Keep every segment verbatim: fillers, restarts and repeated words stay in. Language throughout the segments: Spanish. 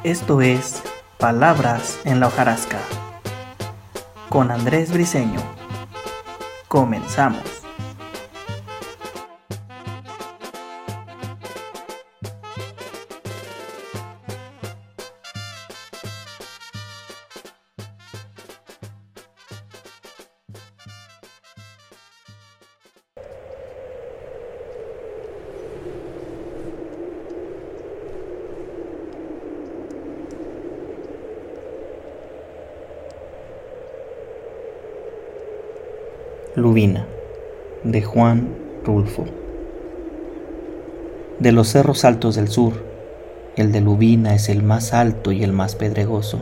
Esto es Palabras en la hojarasca con Andrés Briceño. Comenzamos. Lubina, de Juan Rulfo. De los cerros altos del sur, el de Lubina es el más alto y el más pedregoso.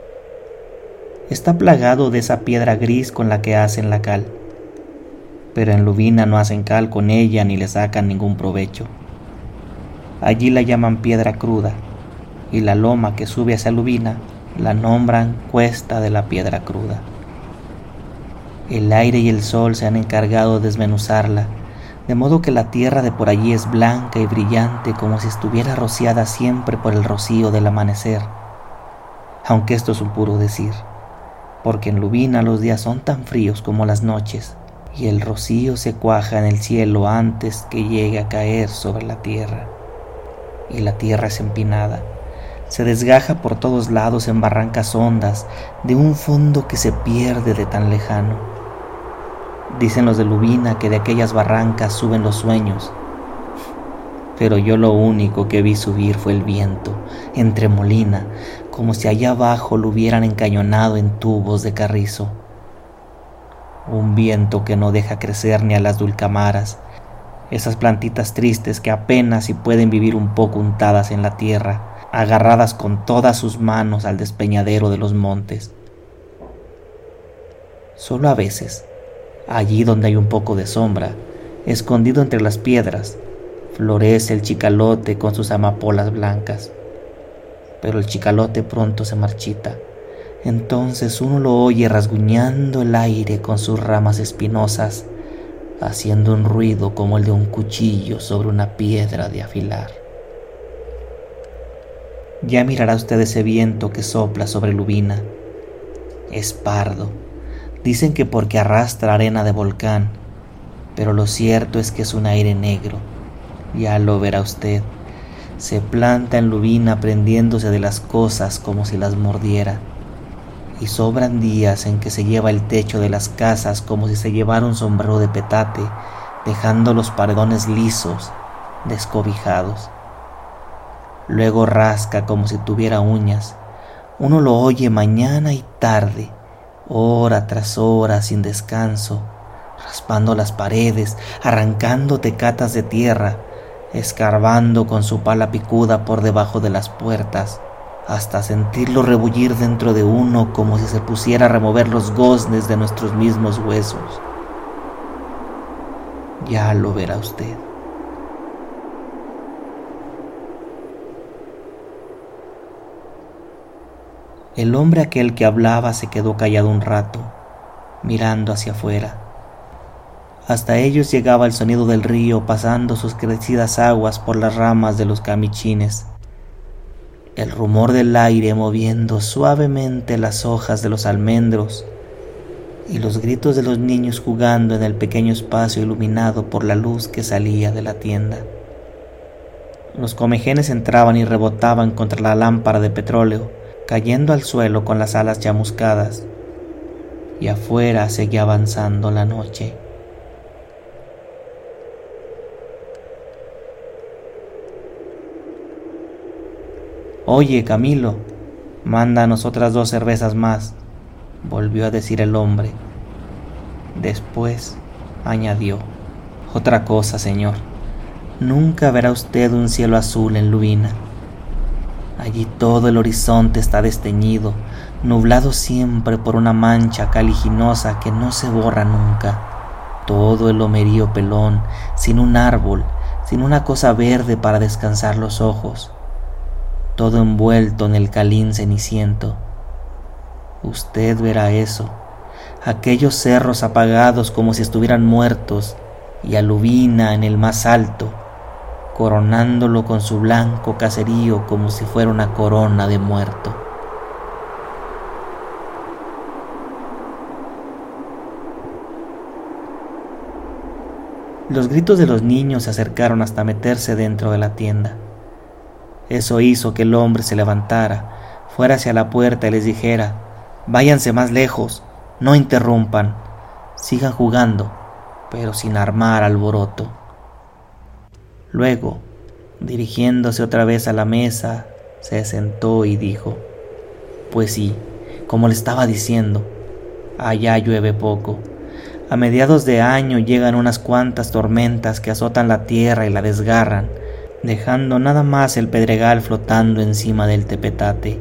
Está plagado de esa piedra gris con la que hacen la cal, pero en Lubina no hacen cal con ella ni le sacan ningún provecho. Allí la llaman piedra cruda, y la loma que sube hacia Lubina la nombran Cuesta de la Piedra Cruda. El aire y el sol se han encargado de desmenuzarla, de modo que la tierra de por allí es blanca y brillante como si estuviera rociada siempre por el rocío del amanecer. Aunque esto es un puro decir, porque en Lubina los días son tan fríos como las noches, y el rocío se cuaja en el cielo antes que llegue a caer sobre la tierra. Y la tierra es empinada, se desgaja por todos lados en barrancas hondas de un fondo que se pierde de tan lejano. Dicen los de Lubina que de aquellas barrancas suben los sueños, pero yo lo único que vi subir fue el viento, entre molina, como si allá abajo lo hubieran encañonado en tubos de carrizo. Un viento que no deja crecer ni a las dulcamaras, esas plantitas tristes que apenas si pueden vivir un poco untadas en la tierra, agarradas con todas sus manos al despeñadero de los montes. Solo a veces, allí donde hay un poco de sombra, escondido entre las piedras, florece el chicalote con sus amapolas blancas. Pero el chicalote pronto se marchita. Entonces uno lo oye rasguñando el aire con sus ramas espinosas, haciendo un ruido como el de un cuchillo sobre una piedra de afilar. Ya mirará usted ese viento que sopla sobre Lubina. Es pardo. Dicen que porque arrastra arena de volcán, pero lo cierto es que es un aire negro. Ya lo verá usted. Se planta en Lubina prendiéndose de las cosas como si las mordiera. Y sobran días en que se lleva el techo de las casas como si se llevara un sombrero de petate, dejando los paredones lisos, descobijados. Luego rasca como si tuviera uñas. Uno lo oye mañana y tarde, hora tras hora sin descanso, raspando las paredes, arrancando tecatas de tierra, escarbando con su pala picuda por debajo de las puertas, hasta sentirlo rebullir dentro de uno como si se pusiera a remover los goznes de nuestros mismos huesos. Ya lo verá usted. El hombre aquel que hablaba se quedó callado un rato, mirando hacia afuera. Hasta ellos llegaba el sonido del río pasando sus crecidas aguas por las ramas de los camichines, el rumor del aire moviendo suavemente las hojas de los almendros y los gritos de los niños jugando en el pequeño espacio iluminado por la luz que salía de la tienda. Los comejenes entraban y rebotaban contra la lámpara de petróleo, cayendo al suelo con las alas chamuscadas, y afuera seguía avanzando la noche. «Oye, Camilo, mándanos otras dos cervezas más», volvió a decir el hombre. Después añadió: «Otra cosa, señor, nunca verá usted un cielo azul en Lubina. Allí todo el horizonte está desteñido, nublado siempre por una mancha caliginosa que no se borra nunca. Todo el lomerío pelón, sin un árbol, sin una cosa verde para descansar los ojos. Todo envuelto en el calín ceniciento. Usted verá eso, aquellos cerros apagados como si estuvieran muertos, y a Lubina en el más alto, coronándolo con su blanco caserío como si fuera una corona de muerto. Los gritos de los niños se acercaron hasta meterse dentro de la tienda. Eso hizo que el hombre se levantara, fuera hacia la puerta y les dijera: váyanse más lejos, no interrumpan, sigan jugando, pero sin armar alboroto. Luego, dirigiéndose otra vez a la mesa, se sentó y dijo: pues sí, como le estaba diciendo, allá llueve poco. A mediados de año llegan unas cuantas tormentas que azotan la tierra y la desgarran, dejando nada más el pedregal flotando encima del tepetate.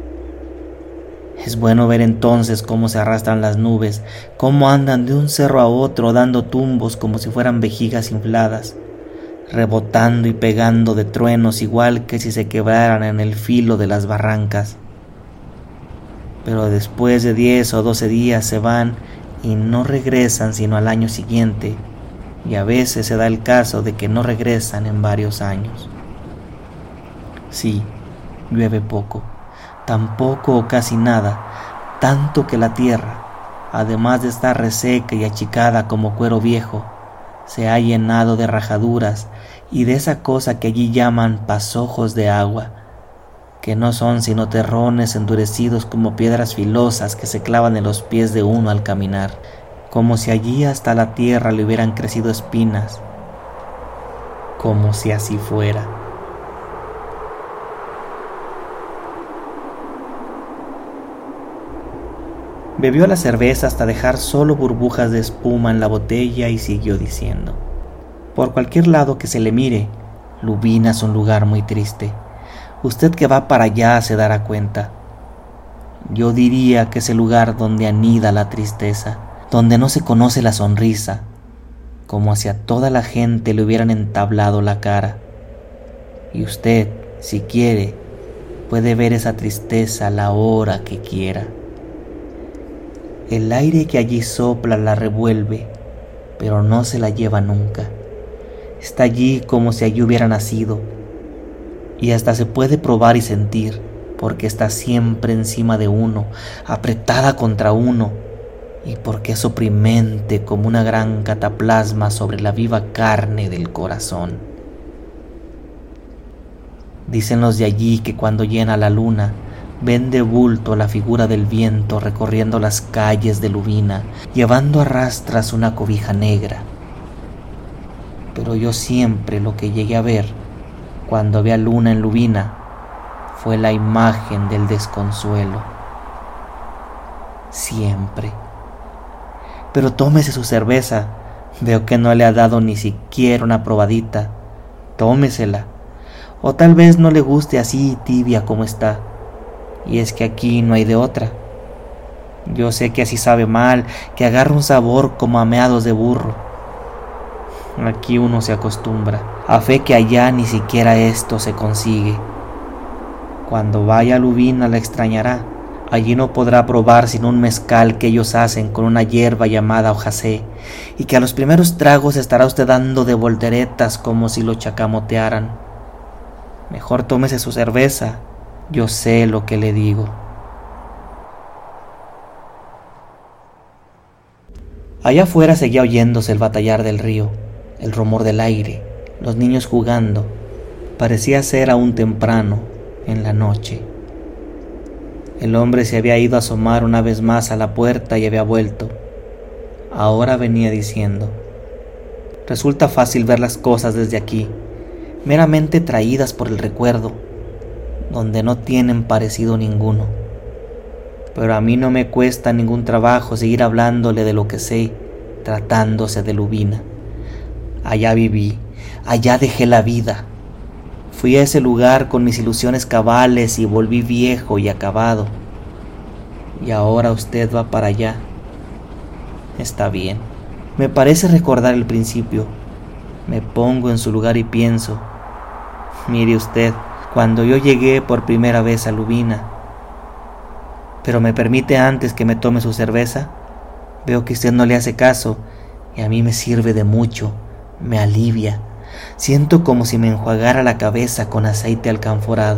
Es bueno ver entonces cómo se arrastran las nubes, cómo andan de un cerro a otro dando tumbos como si fueran vejigas infladas, rebotando y pegando de truenos igual que si se quebraran en el filo de las barrancas. Pero después de diez o doce días se van y no regresan sino al año siguiente, y a veces se da el caso de que no regresan en varios años. Sí, llueve poco, tampoco o casi nada, tanto que la tierra, además de estar reseca y achicada como cuero viejo, se ha llenado de rajaduras y de esa cosa que allí llaman pasojos de agua, que no son sino terrones endurecidos como piedras filosas que se clavan en los pies de uno al caminar, como si allí hasta la tierra le hubieran crecido espinas, como si así fuera. Bebió la cerveza hasta dejar solo burbujas de espuma en la botella y siguió diciendo: por cualquier lado que se le mire, Lubina es un lugar muy triste. Usted que va para allá se dará cuenta. Yo diría que es el lugar donde anida la tristeza, donde no se conoce la sonrisa, como hacia toda la gente le hubieran entablado la cara. Y usted, si quiere, puede ver esa tristeza la hora que quiera. El aire que allí sopla la revuelve, pero no se la lleva nunca. Está allí como si allí hubiera nacido, y hasta se puede probar y sentir, porque está siempre encima de uno, apretada contra uno, y porque es oprimente como una gran cataplasma sobre la viva carne del corazón. Dicen los de allí que cuando llena la luna, ven de bulto la figura del viento recorriendo las calles de Lubina, llevando a rastras una cobija negra. Pero yo siempre lo que llegué a ver cuando vi a luna en Lubina fue la imagen del desconsuelo. Siempre. Pero tómese su cerveza. Veo que no le ha dado ni siquiera una probadita. Tómesela. O tal vez no le guste así tibia como está. Y es que aquí no hay de otra. Yo sé que así sabe mal, que agarra un sabor como a meados de burro. Aquí uno se acostumbra, a fe que allá ni siquiera esto se consigue. Cuando vaya a Lubina la extrañará. Allí no podrá probar sino un mezcal que ellos hacen con una hierba llamada hojasé, y que a los primeros tragos estará usted dando de volteretas como si lo chacamotearan. Mejor tómese su cerveza, yo sé lo que le digo. Allá afuera seguía oyéndose el batallar del río, el rumor del aire, los niños jugando. Parecía ser aún temprano, en la noche. El hombre se había ido a asomar una vez más a la puerta y había vuelto. Ahora venía diciendo: resulta fácil ver las cosas desde aquí, meramente traídas por el recuerdo, donde no tienen parecido ninguno. Pero a mí no me cuesta ningún trabajo seguir hablándole de lo que sé, tratándose de Lubina. Allá viví, allá dejé la vida. Fui a ese lugar con mis ilusiones cabales y volví viejo y acabado. Y ahora usted va para allá. Está bien. Me parece recordar el principio. Me pongo en su lugar y pienso: mire usted, cuando yo llegué por primera vez a Lubina. Pero me permite antes que me tome su cerveza. Veo que usted no le hace caso y a mí me sirve de mucho, me alivia. Siento como si me enjuagara la cabeza con aceite alcanforado.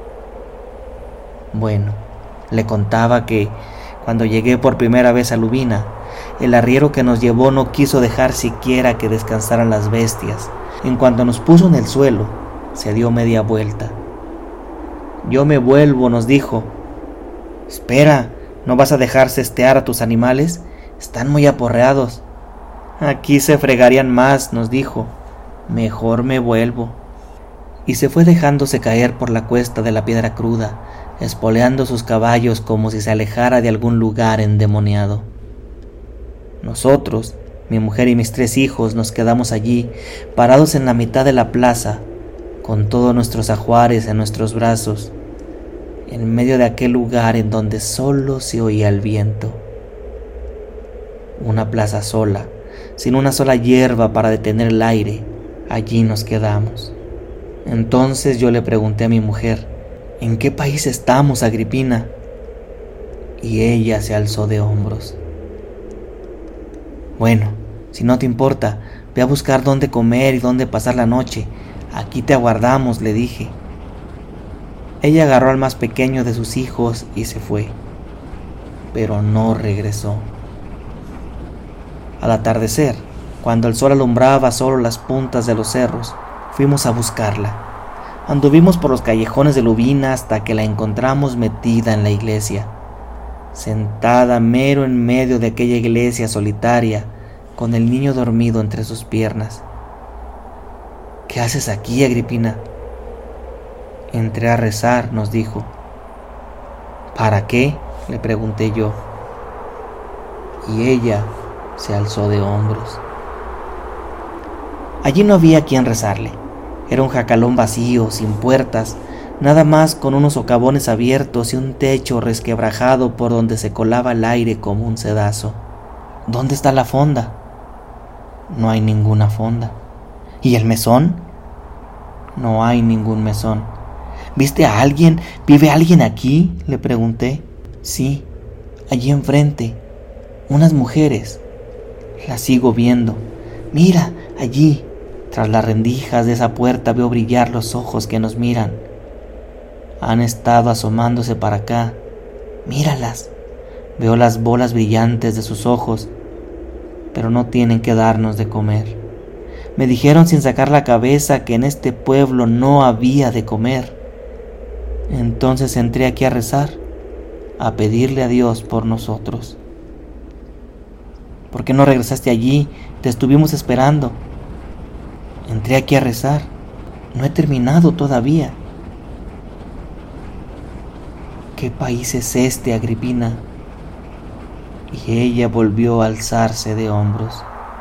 Bueno, le contaba que cuando llegué por primera vez a Lubina, el arriero que nos llevó no quiso dejar siquiera que descansaran las bestias. En cuanto nos puso en el suelo, se dio media vuelta. Yo me vuelvo, nos dijo. Espera, ¿no vas a dejar cestear a tus animales? Están muy aporreados. Aquí se fregarían más, nos dijo. Mejor me vuelvo. Y se fue dejándose caer por la cuesta de la Piedra Cruda, espoleando sus caballos como si se alejara de algún lugar endemoniado. Nosotros, mi mujer y mis tres hijos, nos quedamos allí, parados en la mitad de la plaza, con todos nuestros ajuares en nuestros brazos, en medio de aquel lugar en donde solo se oía el viento. Una plaza sola, sin una sola hierba para detener el aire, allí nos quedamos. Entonces yo le pregunté a mi mujer, ¿en qué país estamos, Agripina? Y ella se alzó de hombros. Bueno, si no te importa, ve a buscar dónde comer y dónde pasar la noche. Aquí te aguardamos, le dije. Ella agarró al más pequeño de sus hijos y se fue, pero no regresó. Al atardecer, cuando el sol alumbraba solo las puntas de los cerros, fuimos a buscarla. Anduvimos por los callejones de Lubina hasta que la encontramos metida en la iglesia, sentada mero en medio de aquella iglesia solitaria, con el niño dormido entre sus piernas. ¿Qué haces aquí, Agripina? Entré a rezar, nos dijo. ¿Para qué?, le pregunté yo. Y ella se alzó de hombros. Allí no había quien rezarle. Era un jacalón vacío, sin puertas, nada más con unos socavones abiertos y un techo resquebrajado por donde se colaba el aire como un sedazo. ¿Dónde está la fonda? No hay ninguna fonda. ¿Y el mesón? No hay ningún mesón. ¿Viste a alguien? ¿Vive alguien aquí?, le pregunté. Sí, allí enfrente, unas mujeres. Las sigo viendo. Mira, allí, tras las rendijas de esa puerta veo brillar los ojos que nos miran. Han estado asomándose para acá. Míralas. Veo las bolas brillantes de sus ojos, pero no tienen que darnos de comer. Me dijeron sin sacar la cabeza que en este pueblo no había de comer. Entonces entré aquí a rezar, a pedirle a Dios por nosotros. ¿Por qué no regresaste allí? Te estuvimos esperando. Entré aquí a rezar. No he terminado todavía. ¿Qué país es este, Agripina? Y ella volvió a alzarse de hombros.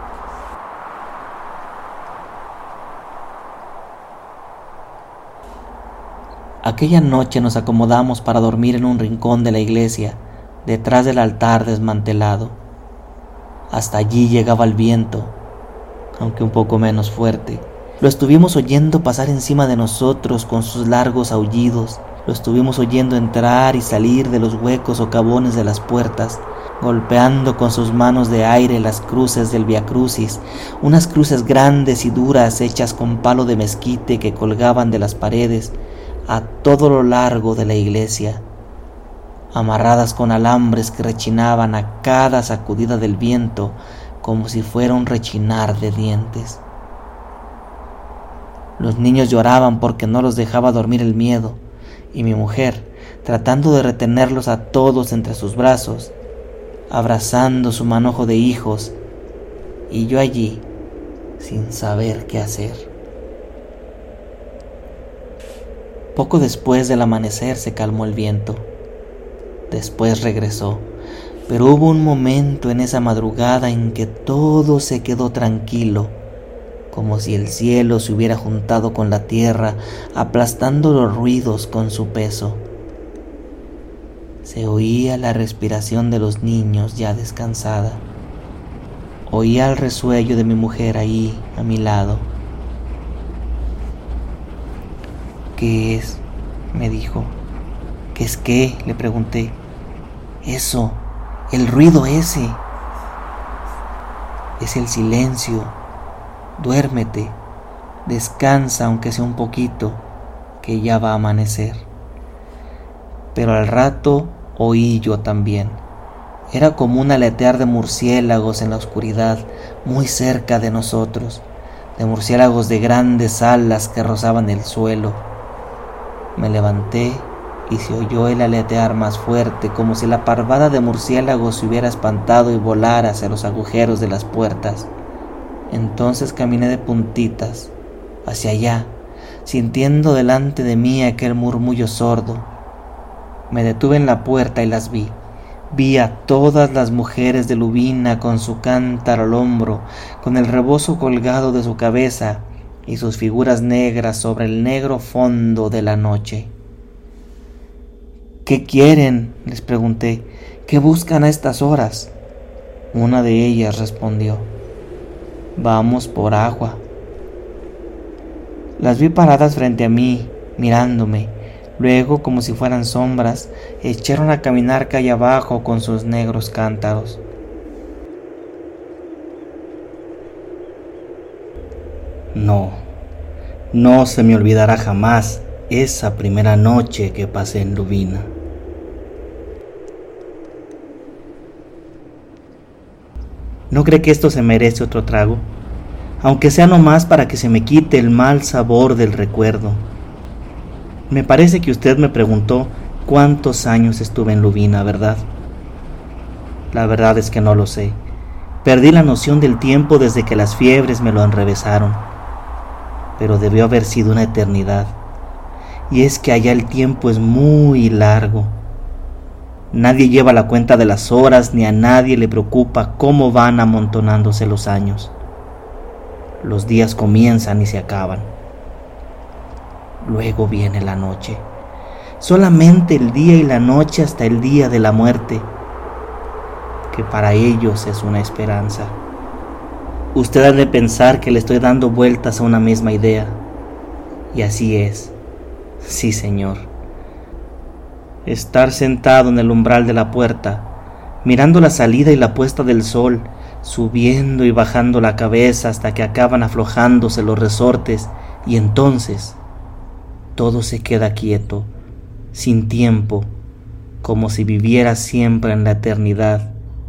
Aquella noche nos acomodamos para dormir en un rincón de la iglesia, detrás del altar desmantelado. Hasta allí llegaba el viento, aunque un poco menos fuerte. Lo estuvimos oyendo pasar encima de nosotros con sus largos aullidos. Lo estuvimos oyendo entrar y salir de los huecos socavones de las puertas, golpeando con sus manos de aire las cruces del Via Crucis, unas cruces grandes y duras hechas con palo de mezquite que colgaban de las paredes a todo lo largo de la iglesia, amarradas con alambres que rechinaban a cada sacudida del viento como si fuera un rechinar de dientes. Los niños lloraban porque no los dejaba dormir el miedo, y mi mujer, tratando de retenerlos a todos entre sus brazos, abrazando su manojo de hijos, y yo allí, sin saber qué hacer. Poco después del amanecer se calmó el viento. Después regresó, pero hubo un momento en esa madrugada en que todo se quedó tranquilo, como si el cielo se hubiera juntado con la tierra, aplastando los ruidos con su peso. Se oía la respiración de los niños ya descansada. Oía el resuello de mi mujer ahí a mi lado. ¿Qué es?, me dijo. ¿Qué es qué?, le pregunté. Eso, el ruido ese. Es el silencio. Duérmete. Descansa aunque sea un poquito, que ya va a amanecer. Pero al rato oí yo también. Era como un aletear de murciélagos en la oscuridad, muy cerca de nosotros, de murciélagos de grandes alas que rozaban el suelo. Me levanté y se oyó el aletear más fuerte, como si la parvada de murciélagos se hubiera espantado y volara hacia los agujeros de las puertas. Entonces caminé de puntitas, hacia allá, sintiendo delante de mí aquel murmullo sordo. Me detuve en la puerta y las vi. Vi a todas las mujeres de Lubina con su cántaro al hombro, con el rebozo colgado de su cabeza y sus figuras negras sobre el negro fondo de la noche. ¿Qué quieren?, les pregunté. ¿Qué buscan a estas horas? Una de ellas respondió: vamos por agua. Las vi paradas frente a mí, mirándome. Luego, como si fueran sombras, echaron a caminar calle abajo con sus negros cántaros. No, no se me olvidará jamás esa primera noche que pasé en Lubina. ¿No cree que esto se merece otro trago? Aunque sea nomás para que se me quite el mal sabor del recuerdo. Me parece que usted me preguntó cuántos años estuve en Lubina, ¿verdad? La verdad es que no lo sé. Perdí la noción del tiempo desde que las fiebres me lo enrevesaron. Pero debió haber sido una eternidad. Y es que allá el tiempo es muy largo. Nadie lleva la cuenta de las horas, ni a nadie le preocupa cómo van amontonándose los años. Los días comienzan y se acaban. Luego viene la noche. Solamente el día y la noche hasta el día de la muerte, que para ellos es una esperanza. Usted ha de pensar que le estoy dando vueltas a una misma idea. Y así es. Sí, señor. Estar sentado en el umbral de la puerta, mirando la salida y la puesta del sol, subiendo y bajando la cabeza hasta que acaban aflojándose los resortes, y entonces todo se queda quieto, sin tiempo, como si viviera siempre en la eternidad.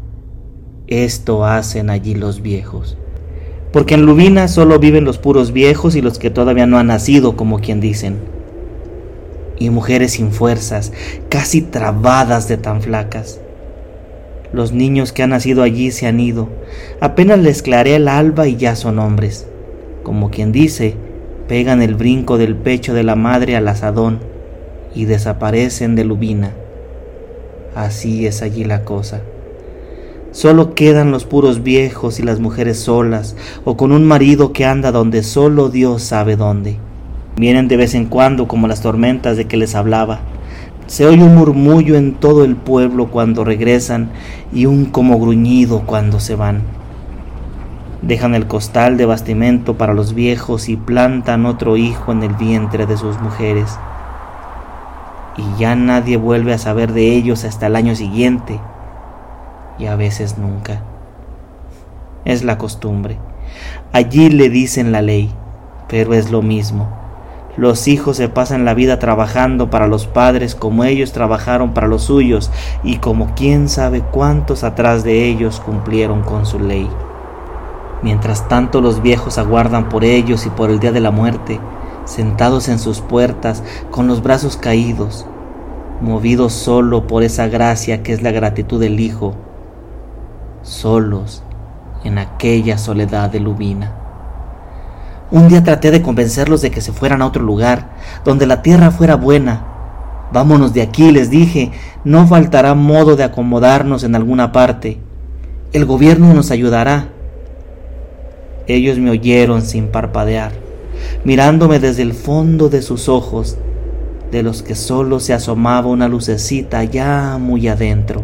Esto hacen allí los viejos. Porque en Lubina solo viven los puros viejos y los que todavía no han nacido, como quien dicen. Y mujeres sin fuerzas, casi trabadas de tan flacas. Los niños que han nacido allí se han ido. Apenas les clarea el alba y ya son hombres. Como quien dice, pegan el brinco del pecho de la madre al asadón y desaparecen de Lubina. Así es allí la cosa. Solo quedan los puros viejos y las mujeres solas, o con un marido que anda donde solo Dios sabe dónde. Vienen de vez en cuando como las tormentas de que les hablaba. Se oye un murmullo en todo el pueblo cuando regresan y un como gruñido cuando se van. Dejan el costal de bastimento para los viejos y plantan otro hijo en el vientre de sus mujeres. Y ya nadie vuelve a saber de ellos hasta el año siguiente, y a veces nunca. Es la costumbre. Allí le dicen la ley, pero es lo mismo. Los hijos se pasan la vida trabajando para los padres como ellos trabajaron para los suyos y como quién sabe cuántos atrás de ellos cumplieron con su ley. Mientras tanto los viejos aguardan por ellos y por el día de la muerte, sentados en sus puertas con los brazos caídos, movidos solo por esa gracia que es la gratitud del hijo, solos en aquella soledad de Lubina. Un día traté de convencerlos de que se fueran a otro lugar, donde la tierra fuera buena. Vámonos de aquí, les dije, no faltará modo de acomodarnos en alguna parte. El gobierno nos ayudará. Ellos me oyeron sin parpadear, mirándome desde el fondo de sus ojos, de los que solo se asomaba una lucecita allá muy adentro.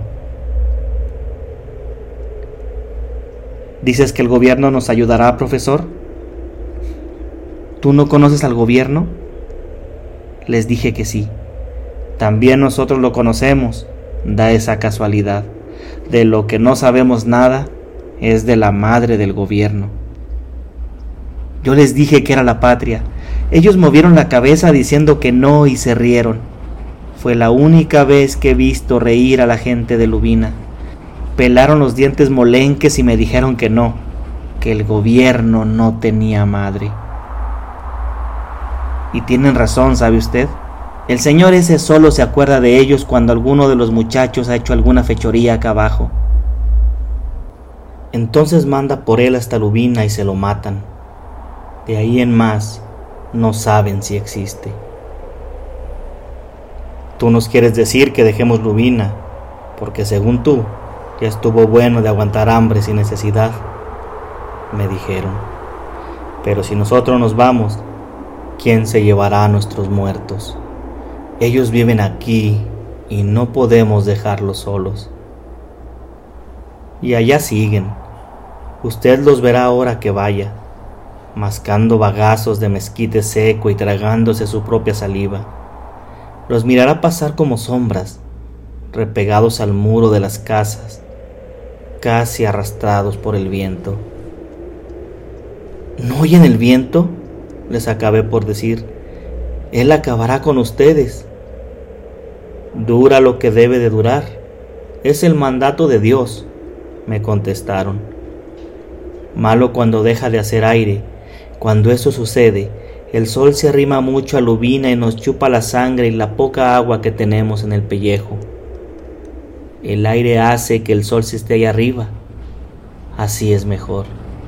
¿Dices que el gobierno nos ayudará, profesor? ¿Tú no conoces al gobierno? Les dije que sí. También nosotros lo conocemos, da esa casualidad. De lo que no sabemos nada es de la madre del gobierno. Yo les dije que era la patria. Ellos movieron la cabeza diciendo que no y se rieron. Fue la única vez que he visto reír a la gente de Lubina. Pelaron los dientes molenques y me dijeron que no, que el gobierno no tenía madre. Y tienen razón, ¿sabe usted? El señor ese solo se acuerda de ellos cuando alguno de los muchachos ha hecho alguna fechoría acá abajo. Entonces manda por él hasta Lubina y se lo matan. De ahí en más, no saben si existe. Tú nos quieres decir que dejemos Lubina, porque según tú, ya estuvo bueno de aguantar hambre sin necesidad, me dijeron. Pero si nosotros nos vamos, ¿quién se llevará a nuestros muertos? Ellos viven aquí y no podemos dejarlos solos. Y allá siguen. Usted los verá ahora que vaya, mascando bagazos de mezquite seco y tragándose su propia saliva. Los mirará pasar como sombras, repegados al muro de las casas, casi arrastrados por el viento. ¿No oyen el viento?, les acabé por decir. Él acabará con ustedes. Dura lo que debe de durar. Es el mandato de Dios, me contestaron. Malo cuando deja de hacer aire. Cuando eso sucede, el sol se arrima mucho a Lubina y nos chupa la sangre y la poca agua que tenemos en el pellejo. El aire hace que el sol se esté ahí arriba. Así es mejor.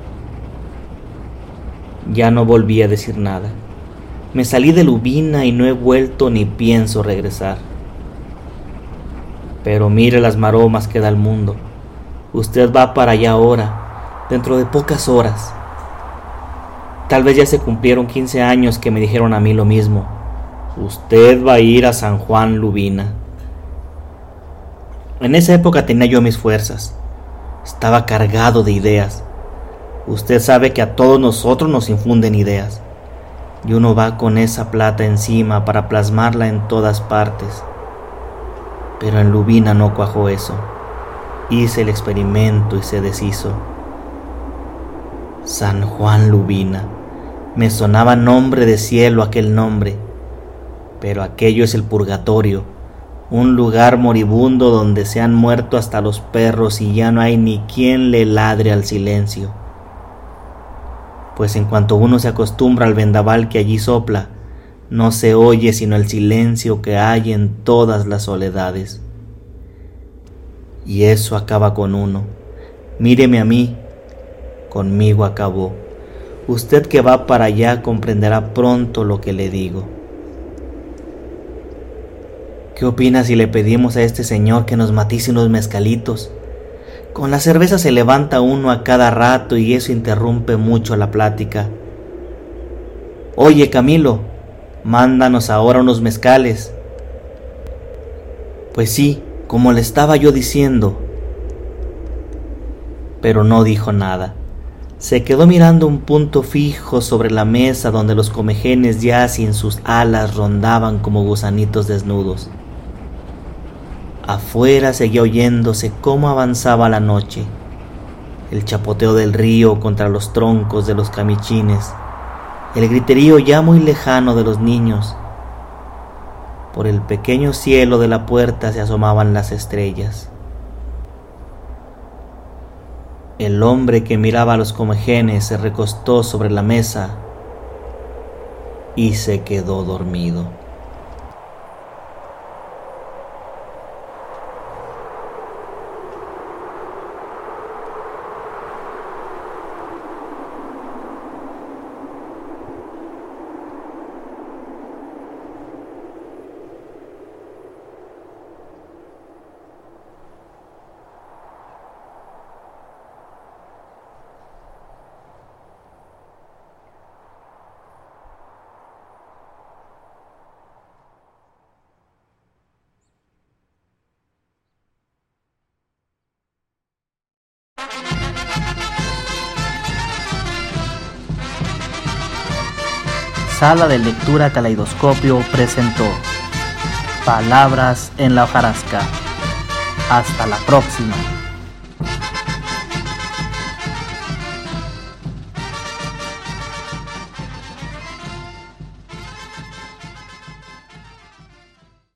Ya no volví a decir nada. Me salí de Lubina y no he vuelto ni pienso regresar. Pero mire las maromas que da el mundo. Usted va para allá ahora, dentro de pocas horas. Tal vez ya se cumplieron quince años que me dijeron a mí lo mismo. Usted va a ir a San Juan Lubina. En esa época tenía yo mis fuerzas. Estaba cargado de ideas. Usted sabe que a todos nosotros nos infunden ideas. Y uno va con esa plata encima para plasmarla en todas partes. Pero en Lubina no cuajó eso. Hice el experimento y se deshizo. San Juan Lubina. Me sonaba nombre de cielo aquel nombre. Pero aquello es el purgatorio. Un lugar moribundo donde se han muerto hasta los perros y ya no hay ni quien le ladre al silencio. Pues en cuanto uno se acostumbra al vendaval que allí sopla, no se oye sino el silencio que hay en todas las soledades. Y eso acaba con uno. Míreme a mí, conmigo acabó. Usted que va para allá comprenderá pronto lo que le digo. ¿Qué opina si le pedimos a este señor que nos matice unos mezcalitos? Con la cerveza se levanta uno a cada rato y eso interrumpe mucho la plática. Oye, Camilo, mándanos ahora unos mezcales. Pues sí, como le estaba yo diciendo. Pero no dijo nada. Se quedó mirando un punto fijo sobre la mesa donde los comejenes ya sin sus alas rondaban como gusanitos desnudos. Afuera seguía oyéndose cómo avanzaba la noche, el chapoteo del río contra los troncos de los camichines, el griterío ya muy lejano de los niños. Por el pequeño cielo de la puerta se asomaban las estrellas. El hombre que miraba a los comejenes se recostó sobre la mesa y se quedó dormido. Sala de Lectura Caleidoscopio presentó Palabras en la hojarasca. Hasta la próxima.